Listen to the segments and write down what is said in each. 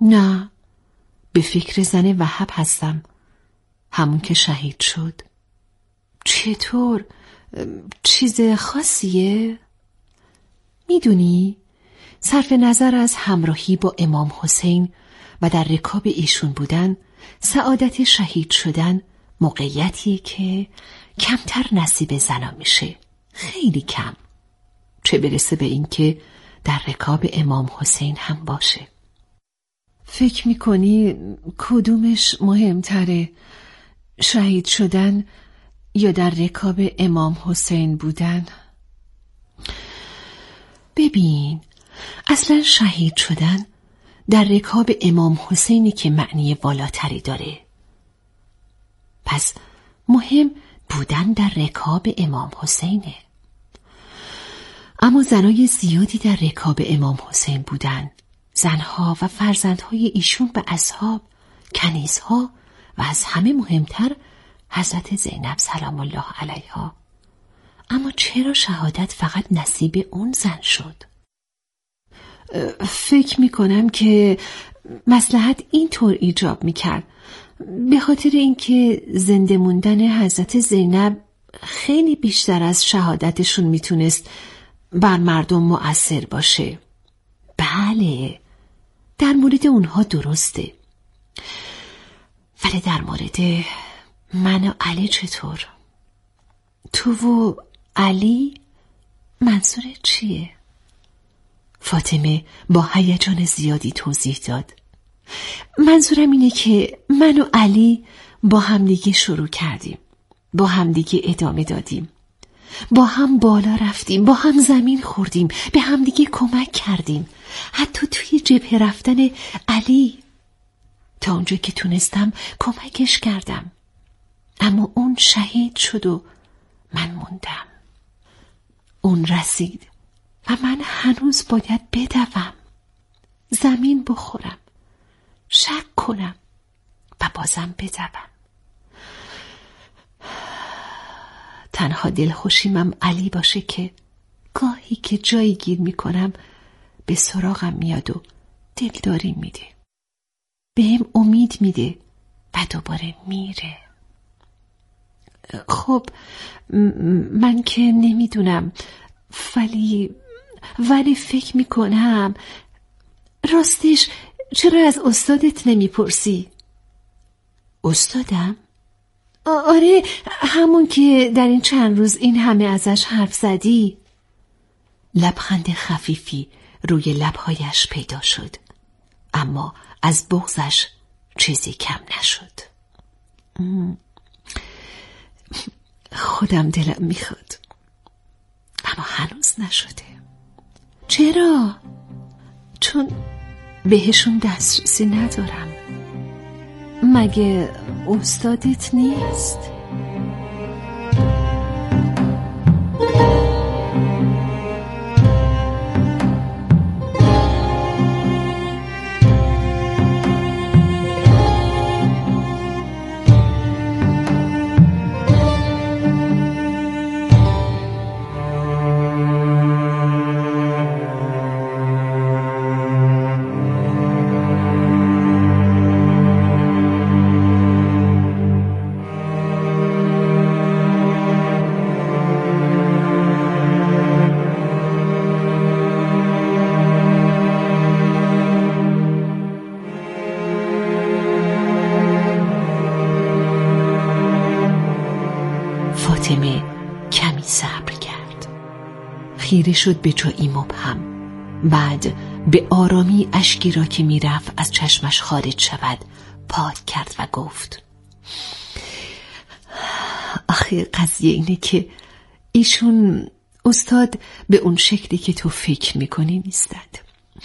نه، به فکر زن وهب هستم، همون که شهید شد. چطور؟ چیز خاصیه؟ میدونی، صرف نظر از همراهی با امام حسین و در رکاب ایشون بودن، سعادت شهید شدن موقعیتی که کمتر نصیب زنا میشه، خیلی کم، چه برسه به این که در رکاب امام حسین هم باشه. فکر میکنی کدومش مهمتره، شهید شدن یا در رکاب امام حسین بودن؟ ببین، اصلا شهید شدن در رکاب امام حسینی که معنی والاتری داره. پس مهم بودن در رکاب امام حسینه. اما زنای زیادی در رکاب امام حسین بودن، زنها و فرزندهای ایشون به اصحاب، کنیزها و از همه مهمتر حضرت زینب سلام الله علیها. اما چرا شهادت فقط نصیب اون زن شد؟ فکر میکنم که مصلحت اینطور ایجاب میکرد، به خاطر اینکه زنده موندن حضرت زینب خیلی بیشتر از شهادتشون میتونست بر مردم مؤثر باشه. بله، در مورد اونها درسته، ولی در مورد من و علی چطور؟ تو و علی منظور چیه؟ فاطمه با هیجان زیادی توضیح داد. منظورم اینه که من و علی با همدیگه شروع کردیم، با همدیگه ادامه دادیم، با هم بالا رفتیم، با هم زمین خوردیم، به همدیگه کمک کردیم، حتی توی جبهه رفتن علی تا اونجا که تونستم کمکش کردم. اما اون شهید شد و من موندم. اون رسید و من هنوز باید بدوم، زمین بخورم، شک کنم و بازم بدوم. تنها دلخوشیمم علی باشه که گاهی که جایی گیر میکنم به سراغم میاد و دلداری میده، بهم امید میده و دوباره میره. خب من که نمیدونم، ولی فکر میکنم. راستش چرا از استادت نمیپرسی؟ استادم؟ آره، همون که در این چند روز این همه ازش حرف زدی. لبخند خفیفی روی لبهایش پیدا شد، اما از بغضش چیزی کم نشد. خودم دلم میخواد، اما هنوز نشده. چرا؟ چون بهشون دسترسی ندارم. مگه استادت نیست؟ فاطمه کمی صبر کرد، خیره شد به جایی مبهم. بعد به آرامی اشکی را که میرفت از چشمش خارج شود پاک کرد و گفت: آخه قضیه اینه که ایشون استاد به اون شکلی که تو فکر میکنی نیستند.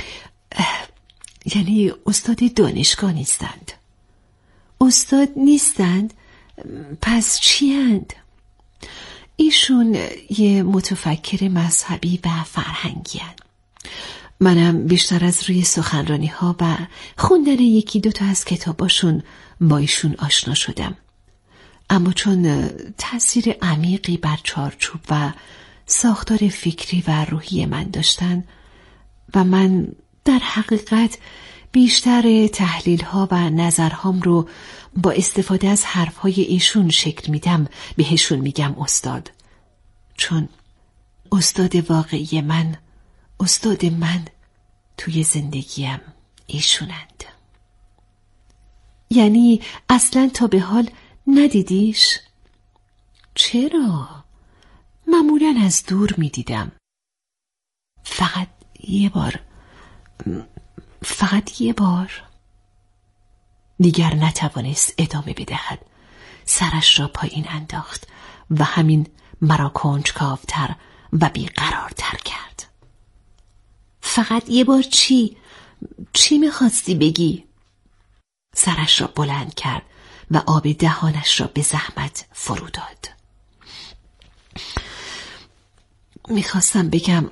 یعنی استاد دانشگاه نیستند. استاد نیستند؟ پس چی هند؟ ایشون یه متفکر مذهبی و فرهنگی هند. منم بیشتر از روی سخنرانی ها و خوندن یکی دوتا از کتاباشون با ایشون آشنا شدم. اما چون تأثیر عمیقی بر چارچوب و ساختار فکری و روحی من داشتن و من در حقیقت بیشتر تحلیل‌ها و نظرهام رو با استفاده از حرف‌های ایشون شکل میدم، بهشون میگم استاد. چون استاد واقعی من، استاد من توی زندگیم ایشونند. یعنی اصلاً تا به حال ندیدیش؟ چرا؟ معمولاً از دور میدیدم. فقط یه بار. دیگر نتوانست ادامه بدهد. سرش را پایین انداخت و همین مرا کنجکاوتر و بیقرارتر کرد. فقط یه بار چی؟ چی میخواستی بگی؟ سرش را بلند کرد و آب دهانش را به زحمت فرو داد. میخواستم بگم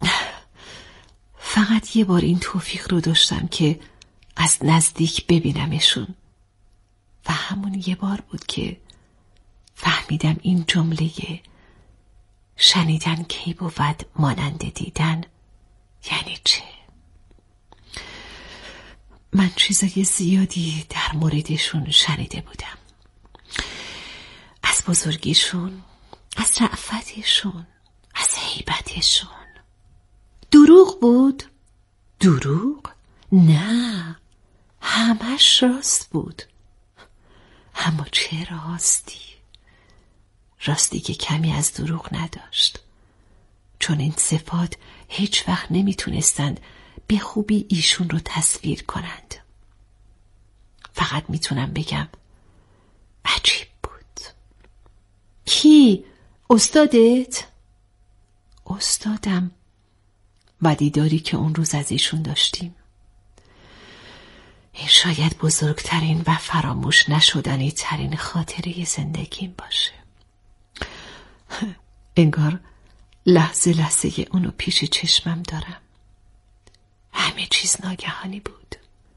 فقط یه بار این توفیق رو داشتم که از نزدیک ببینمشون و همون یه بار بود که فهمیدم این جمله شنیدن کی بود مانند دیدن یعنی چه. من چیزای زیادی در موردشون شنیده بودم، از بزرگیشون، از رأفتشون، از هیبتشون. دروغ بود؟ دروغ؟ نه، همش راست بود. اما چه راستی؟ راستی که کمی از دروغ نداشت، چون این صفات هیچ وقت نمیتونستند به خوبی ایشون رو تصویر کنند. فقط میتونم بگم عجیب بود. کی؟ استادت؟ استادم و دیداری که اون روز از ایشون داشتیم. این شاید بزرگترین و فراموش نشدنی ترین خاطره زندگیم باشه. انگار لحظه لحظه اونو پیش چشمم دارم. همه چیز ناگهانی بود.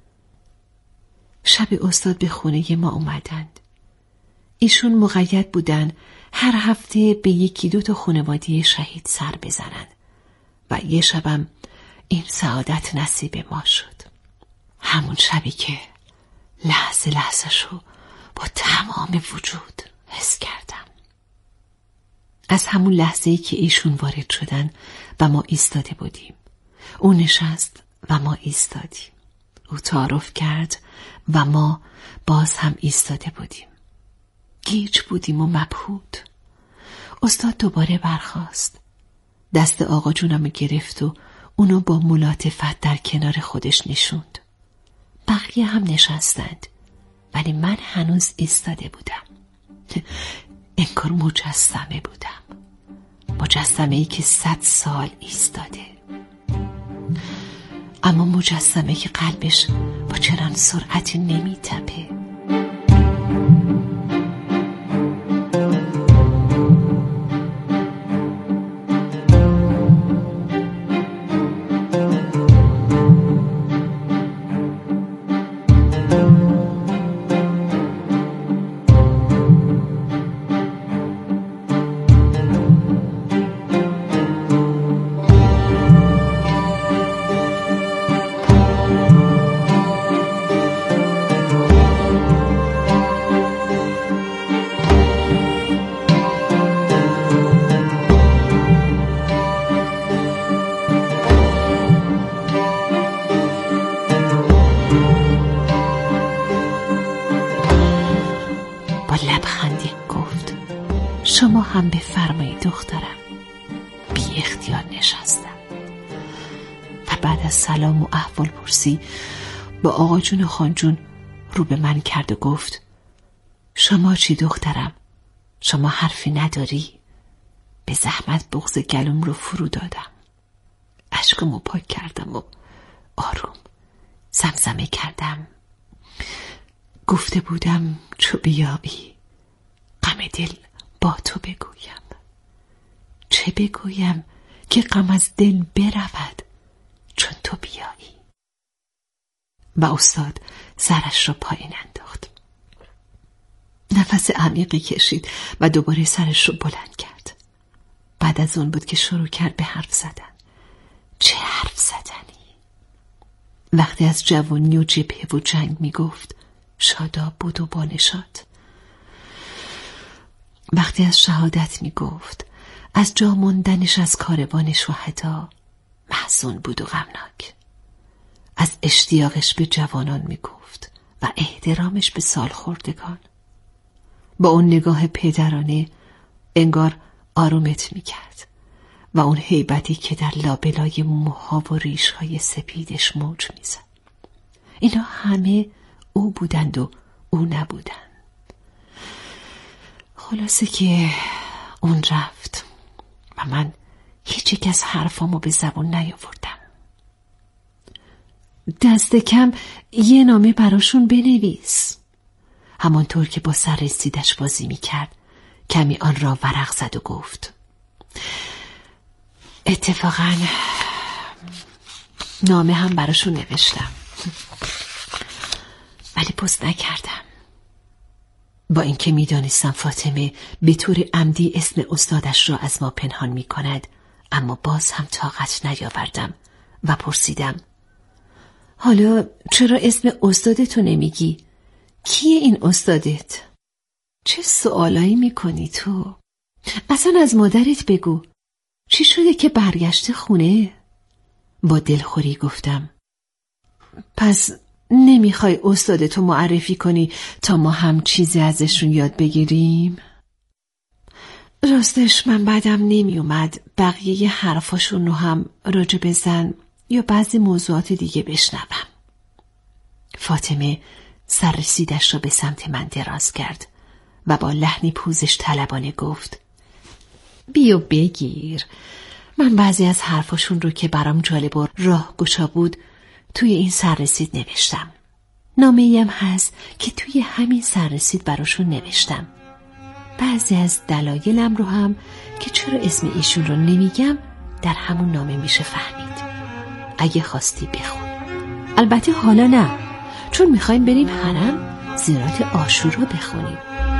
شب استاد به خونه ما اومدند. ایشون مقید بودن هر هفته به 1-2 تا خانواده شهید سر بزنن و یه شبم این سعادت نصیب ما شد. همون شبی که لحظه لحظه شو با تمام وجود حس کردم. از همون لحظه‌ای که ایشون وارد شدن و ما ایستاده بودیم. او نشست و ما ایستادیم. او تعارف کرد و ما باز هم ایستاده بودیم. گیج بودیم و مبهوت. استاد دوباره برخاست. دست آقا جونم گرفت و اونو با ملاطفت در کنار خودش نشوند. بقیه هم نشستند ولی من هنوز ایستاده بودم. انگار مجسمه بودم. مجسمه‌ای که 100 سال ایستاده. اما مجسمه که قلبش با چنان سرعتی نمی‌تپه. شما هم بفرمایید دخترم. بی اختیار نشستم و بعد از سلام و احوال پرسی با آقا جون و خان جون رو به من کرد و گفت شما چی دخترم؟ شما حرفی نداری؟ به زحمت بغض گلوم رو فرو دادم. اشکمو پاک کردم و آروم زمزمه کردم. گفته بودم چو بیایی غم دل با تو بگویم. چه بگویم که غم از دل برود چون تو بیایی. و استاد سرش را پایین انداخت. نفس عمیقی کشید و دوباره سرش را بلند کرد. بعد از اون بود که شروع کرد به حرف زدن. چه حرف زدنی! وقتی از جوانی و جبهه و جنگ می گفت شاداب بود و بانشاد. وقتی از شهادت می گفت، از جا ماندنش از کاروان شهدا، محزون بود و غمناک. از اشتیاقش به جوانان می گفت و احترامش به سالخوردگان. با اون نگاه پدرانه انگار آرومت می کرد و اون هیبتی که در لابلای موها و ریشهای سپیدش موج می زد. اینا همه او بودند و او نبودند. خلاصه که اون رفت و من هیچ یک از حرفامو به زبان نیاوردم. دست کم یه نامه براشون بنویس. همانطور که با سر رسیدش بازی میکرد کمی آن را ورق زد و گفت اتفاقا نامه هم براشون نوشتم ولی پست نکردم. با اینکه میدانستم فاطمه به طور عمدی اسم استادش را از ما پنهان می کند، اما باز هم طاقت نیاوردم و پرسیدم حالا چرا اسم استادتو نمیگی؟ کیه این استادت؟ چه سوالایی میکنی تو؟ اصلا از مادرت بگو. چی شده که برگشته خونه؟ با دلخوری گفتم پس نمیخوای استادتو معرفی کنی تا ما هم چیزی ازشون یاد بگیریم؟ راستش من بعدم نمیومد بقیه حرفاشون رو هم راجع زن یا بعضی موضوعات دیگه بشنوم. فاطمه سر رسیدش را به سمت من دراز کرد و با لحنی پوزش طلبانه گفت بیو بگیر. من بعضی از حرفاشون رو که برام جالب و راه گشا بود توی این سررسید نوشتم. نامه‌ای هم هست که توی همین سررسید براشون نوشتم. بعضی از دلایلم رو هم که چرا اسم ایشون رو نمیگم در همون نامه میشه فهمید. اگه خواستی بخون. البته حالا نه، چون میخوایم بریم حرم زیارت عاشورا بخونیم.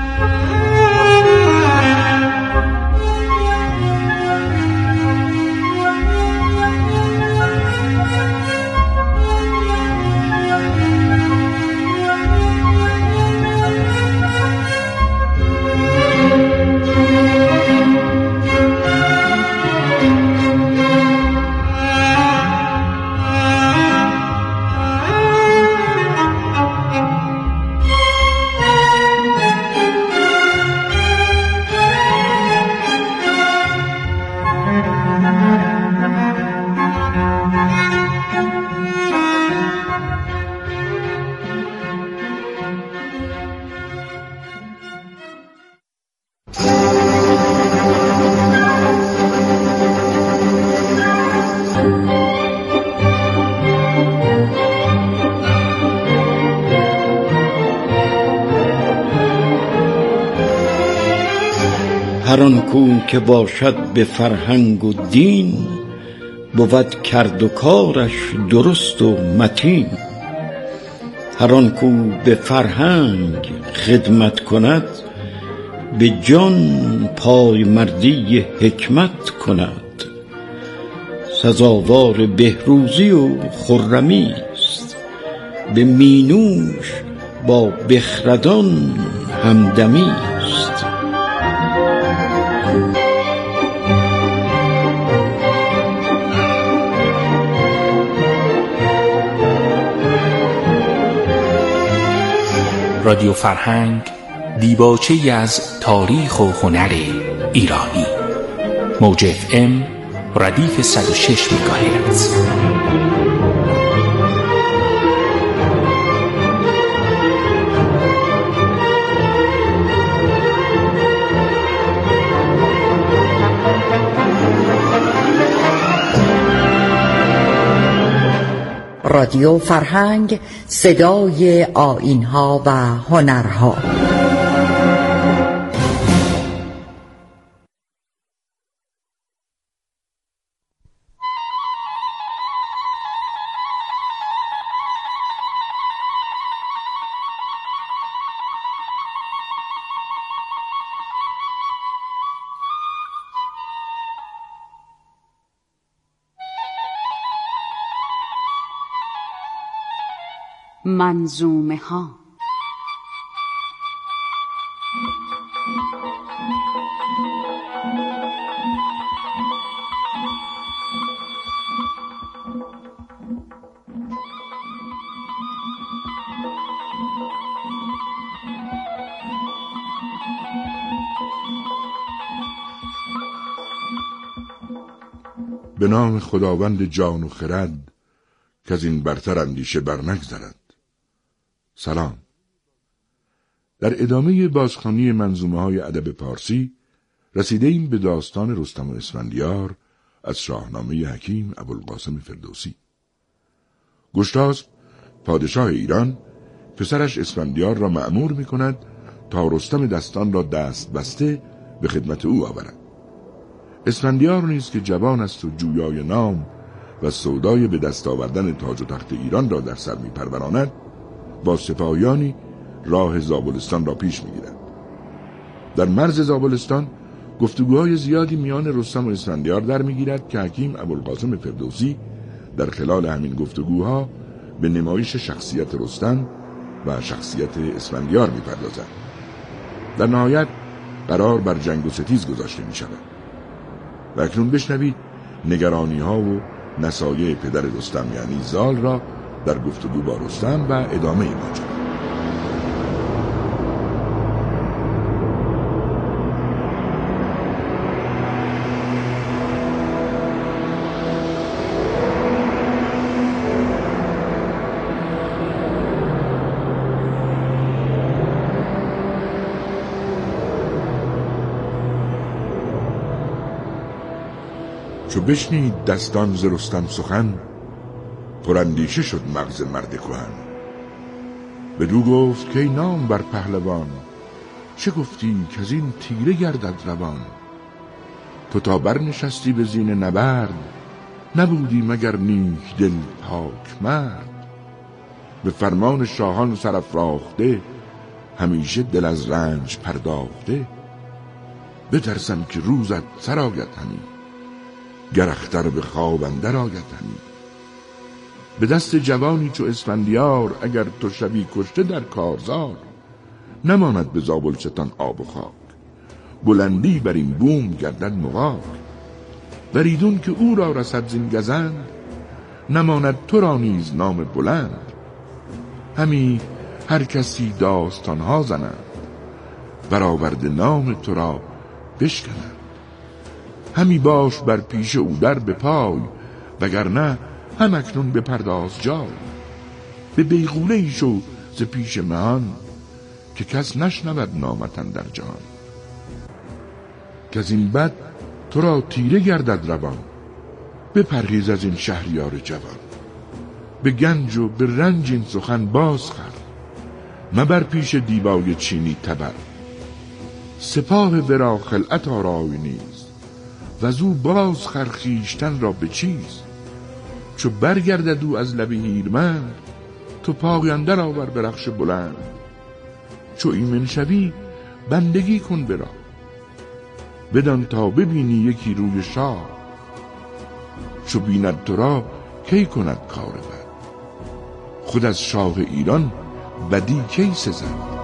هر آن کو که باشد به فرهنگ و دین، بود کرد و کارش درست و متین. هر آن کو به فرهنگ خدمت کند، به جان پای مردی حکمت کند. سزاوار بهروزی و خرمی است، به مینوش با بخردان همدمی است. رادیو فرهنگ، دیباچه‌ای از تاریخ و هنر ایرانی. موج FM ردیف 106 مگاهرتز. رادیو فرهنگ، صدای آیین‌ها و هنرها. منظومه ها. به نام خداوند جان و خرد که از این برتر اندیشه برنگذرد. سلام. در ادامه بازخوانی منظومه های ادب پارسی رسیده ایم به داستان رستم و اسفندیار از شاهنامه حکیم ابوالقاسم فردوسی. گشتاسپ پادشاه ایران پسرش اسفندیار را مأمور می کند تا رستم دستان را دست بسته به خدمت او آورد. اسفندیار نیز که جوان است و جویای نام و سودای به دست آوردن تاج و تخت ایران را در سر می پروراند، با سپاهیانی راه زابلستان را پیش می گیرد. در مرز زابلستان گفتگوهای زیادی میان رستم و اسفندیار در می گیرد که حکیم ابوالقاسم فردوسی در خلال همین گفتگوها به نمایش شخصیت رستم و شخصیت اسفندیار می پردازد. در نهایت قرار بر جنگ و ستیز گذاشته می شود. و اکنون بشنوید نگرانی ها و نصایح پدر رستم یعنی زال را در گفتگو با رستم و ادامه ماجرا. چو بشنید دستان ز رستم سخن، پراندیشه شد مغز مرد کهن. بدو گفت که ای نام بر پهلوان، چه گفتی که از این تیره گردد روان؟ تو تا برنشستی به زین نبرد، نبودی مگر نیک دل پاک مرد؟ به فرمان شاهان سرافراخته، همیشه دل از رنج پرداخته. بترسم که روزت سر آید همی، گر اختر به خواب اندر آید همی. به دست جوانی چو اسفندیار، اگر تو شوی کشته در کارزار. نماند به زابلستان آب و خاک، بلندی بر این بوم گردد مغاک. وریدون که او را رسد زین گزند، نماند تو را نیز نام بلند. همی هر کسی داستانها زنند، برآورده نام تو را بشکنند. همی باش بر پیش او در به پای، وگرنه هم اکنون بپرداز جای. به بیغوله ای شو ز پیش مهان، که کس نشنود نامت اندر جهان. که از این بد تو را تیره گردد روان، بپرهیز از این شهریار جوان. به گنج و به رنج این سخن باز خر، مبر پیش دیبای چینی تبر. سپاه ورا خلعت آرای نیز، وزو باز خر خویشتن را به چیز. چو برگردد او از لب هیرمند، تو پای اندر آور به رخش بلند. چو ایمن شوی بندگی کن برا، بدان تا ببینی یکی روی شاه. چو بیند تو را کی کند کار بد، خود از شاه ایران بدی کی سزد.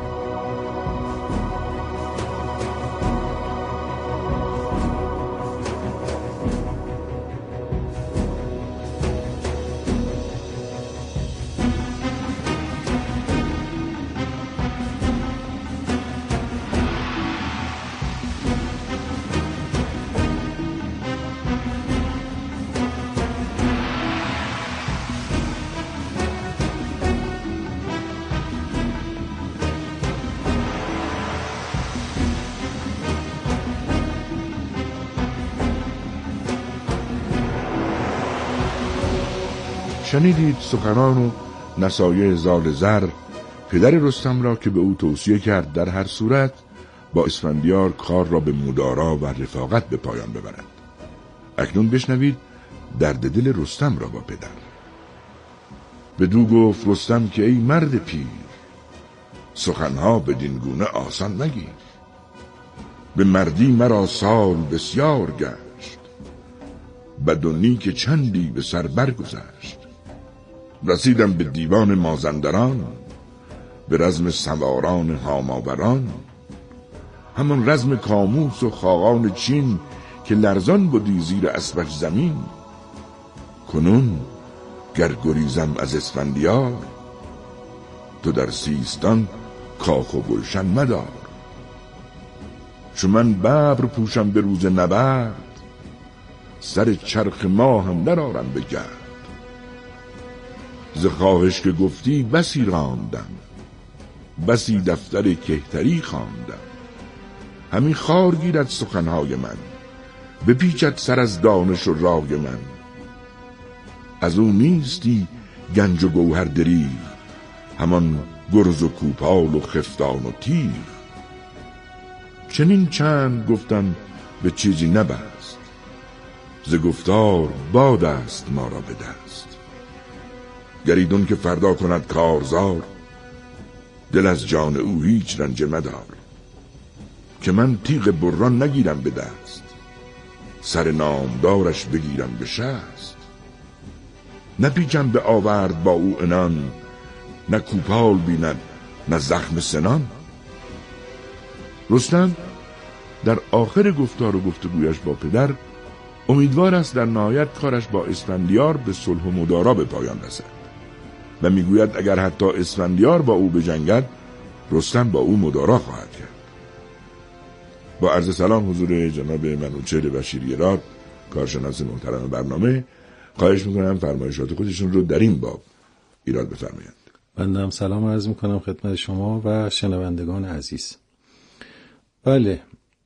شنیدید سخنان و نصایح زال زر پدر رستم را که به او توصیه کرد در هر صورت با اسفندیار کار را به مدارا و رفاقت به پایان ببرد. اکنون بشنوید درد دل رستم را با پدر. بدو گفت رستم که ای مرد پیر، سخنها بدین گونه آسان مگیر. به مردی مرا سال بسیار گشت، بد و نیک چندی به سر برگذشت. رسیدم به دیوان مازندران، به رزم سواران هاماوران. همان رزم کاموس و خاقان چین، که لرزان بودی زیر اسبش زمین. کنون گر گریزم از اسفندیار، تو در سیستان کاخ و گلشن مدار. چو من ببر پوشم به روز نبرد، سر چرخ ما هم درآرم به گرد. ز خواهش که گفتی بسی راندم، بسی دفتر کهتری خواندم. همین خار گیرد سخنهای من، بپیچد سر از دانش و رای من. از او نیستی گنج و گوهر دریغ، همان گرز و کوپال و خفتان و تیغ. چنین چند گفتم به چیزی نبست، ز گفتار باد است ما را به دست. گریدون که فردا کند کارزار، دل از جان او هیچ رنج مدار. که من تیغ بران نگیرم به دست، سر نامدارش بگیرم به شست. نپیچم به آورد با او عنان، نه کوپال بیند نه زخم سنان. رستم در آخر گفتار و گفتگویش با پدر امیدوار است در نهایت کارش با اسفندیار به صلح و مدارا به پایان رسد و میگوید اگر حتی اسفندیار با او بجنگد، رستم با او مدارا خواهد کرد. با عرض سلام حضور جناب منوچهر بشیری راد، کارشناس محترم برنامه، خواهش میکنم فرمایشات خودشون رو در این باب ایراد بفرمایند. بنده هم سلام عرض میکنم خدمت شما و شنوندگان عزیز. بله،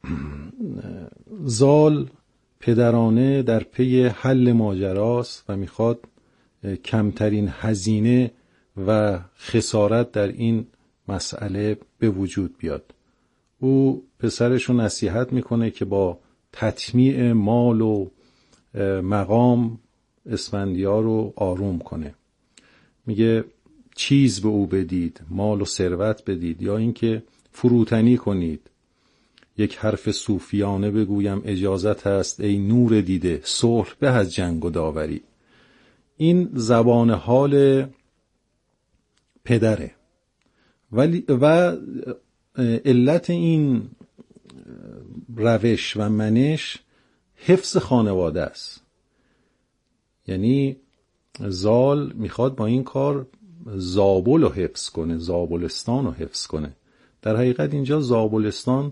زال پدرانه در پی حل ماجراست و میخواد کمترین هزینه و خسارت در این مسئله به وجود بیاد. او پسرش رو نصیحت میکنه که با تطمیع مال و مقام اسفندیار رو آروم کنه. میگه چیز به او بدید، مال و ثروت بدید، یا اینکه فروتنی کنید. یک حرف صوفیانه بگویم اجازت است ای نور دیده، صلح به از جنگ و داوری. این زبان حال پدره و علت این روش و منش حفظ خانواده است. یعنی زال میخواد با این کار زابل رو حفظ کنه، زابلستان رو حفظ کنه. در حقیقت اینجا زابلستان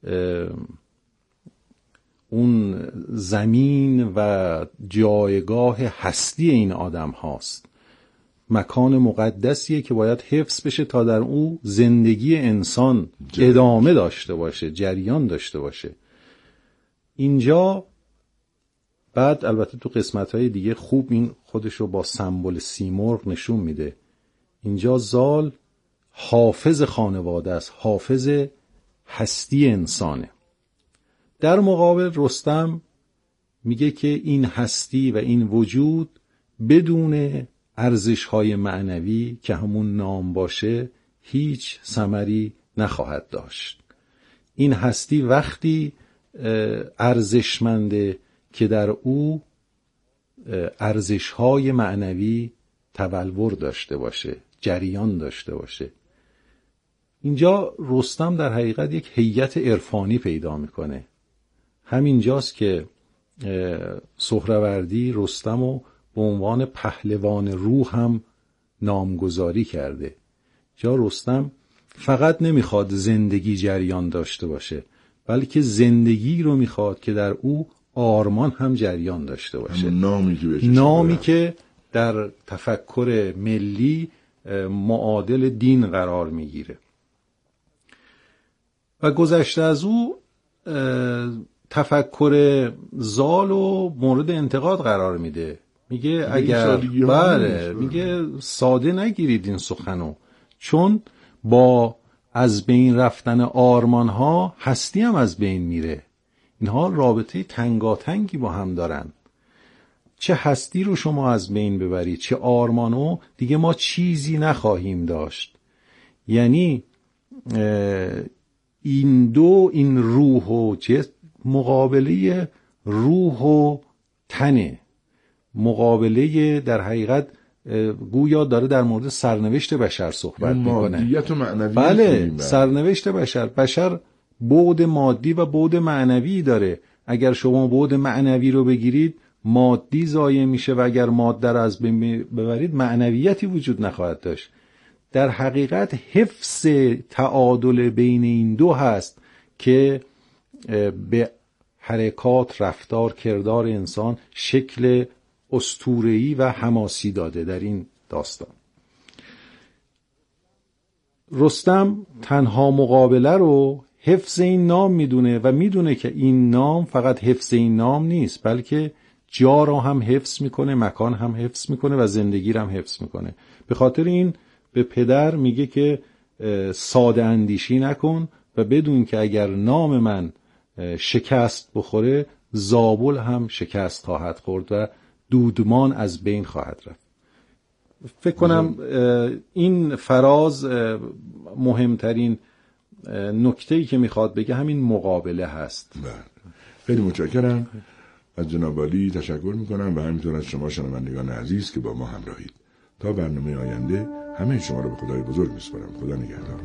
اون زمین و جایگاه هستی این آدم هاست، مکان مقدسیه که باید حفظ بشه تا در او زندگی انسان ادامه داشته باشه، جریان داشته باشه. اینجا بعد البته تو قسمت‌های دیگه خوب این خودشو با سمبل سیمرغ نشون میده. اینجا زال حافظ خانواده است، حافظ هستی انسانه. در مقابل رستم میگه که این هستی و این وجود بدون ارزش‌های معنوی که همون نام باشه هیچ ثمری نخواهد داشت. این هستی وقتی ارزشمنده که در او ارزش‌های معنوی تبلور داشته باشه، جریان داشته باشه. اینجا رستم در حقیقت یک هیئت عرفانی پیدا میکنه. همینجاست که سهروردی رستمو به عنوان پهلوان روح هم نامگذاری کرده. جا رستم فقط نمیخواد زندگی جریان داشته باشه، بلکه زندگی رو میخواد که در او آرمان هم جریان داشته باشه. نامی که در تفکر ملی معادل دین قرار میگیره. و گذشته از او تفکر زال و مورد انتقاد قرار میده. میگه اگر میگه ساده نگیرید این سخنو، چون با از بین رفتن آرمانها هستی هم از بین میره. اینها رابطه تنگاتنگی با هم دارن. چه هستی رو شما از بین ببرید، چه آرمانو، دیگه ما چیزی نخواهیم داشت. یعنی این روح و جسم مقابله روح و تنه، مقابله در حقیقت گویا داره در مورد سرنوشت بشر صحبت میکنه. مادیت و معنویت. بله، سرنوشت بشر بعد مادی و بعد معنوی داره. اگر شما بعد معنوی رو بگیرید مادی ضایع میشه و اگر ماده رو از بین ببرید معنویتی وجود نخواهد داشت. در حقیقت حفظ تعادل بین این دو هست که به حرکات، رفتار، کردار انسان شکل اسطوره‌ای و حماسی داده در این داستان. رستم تنها مقابله رو حفظ این نام میدونه و میدونه که این نام فقط حفظ این نام نیست، بلکه جا رو هم حفظ میکنه، مکان هم حفظ میکنه و زندگی رو هم حفظ میکنه. به خاطر این به پدر میگه که ساده اندیشی نکن و بدون که اگر نام من شکست بخوره زابل هم شکست خواهد خورد و دودمان از بین خواهد رفت. فکر کنم این فراز مهمترین نکته‌ای که میخواد بگه همین مقابله هست. خیلی متشکرم از جناب عالی، تشکر میکنم و همینطور از شما شنوندگان عزیز که با ما همراهید. تا برنامه آینده همه شما رو به خدای بزرگ میسپارم. خدا نگهدار.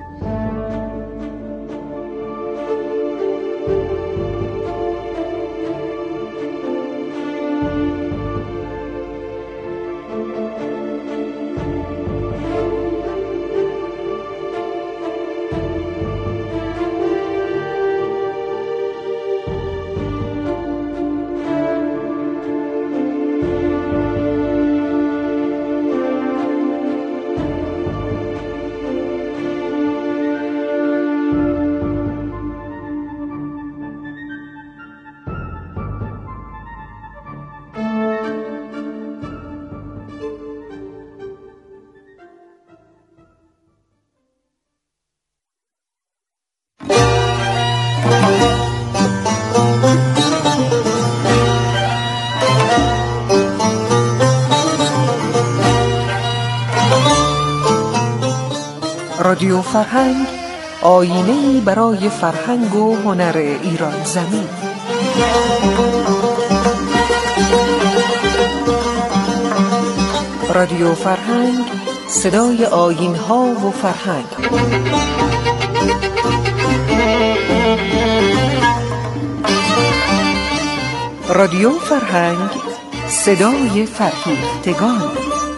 رادیو فرهنگ، آینه‌ای برای فرهنگ و هنر ایران زمین. رادیو فرهنگ، صدای آیین‌ها و فرهنگ. رادیو فرهنگ، صدای فرهیختگان.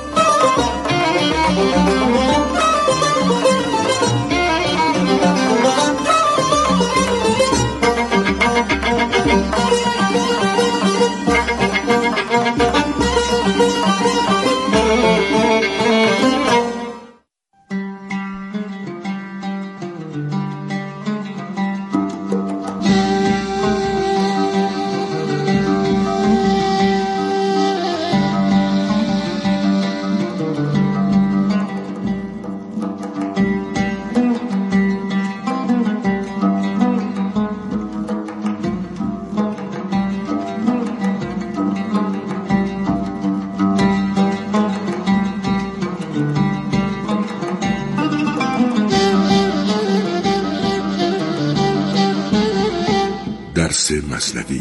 درس مثنوی.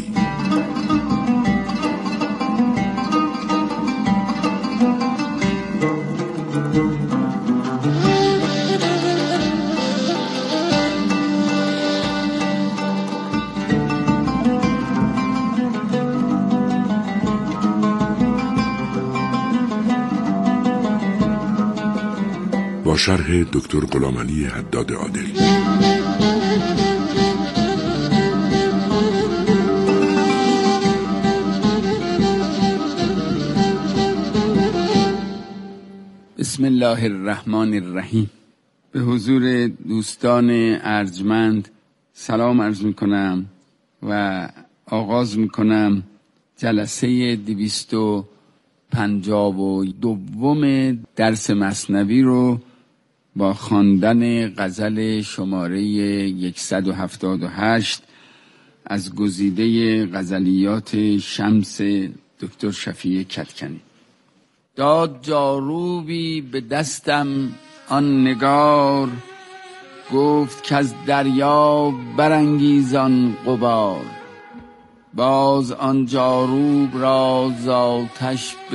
با شرح دکتر غلامعلی حداد عادلی. بسم الله الرحمن الرحیم. به حضور دوستان ارجمند سلام عرض می کنم و آغاز می کنم جلسه 252 درس مثنوی رو با خواندن غزل شماره 178 از گزیده غزلیات شمس دکتر شفیع کدکنی. داد جاروبی به دستم آن نگار، گفت که از دریا برانگیزان غبار. باز آن جاروب را ز آتش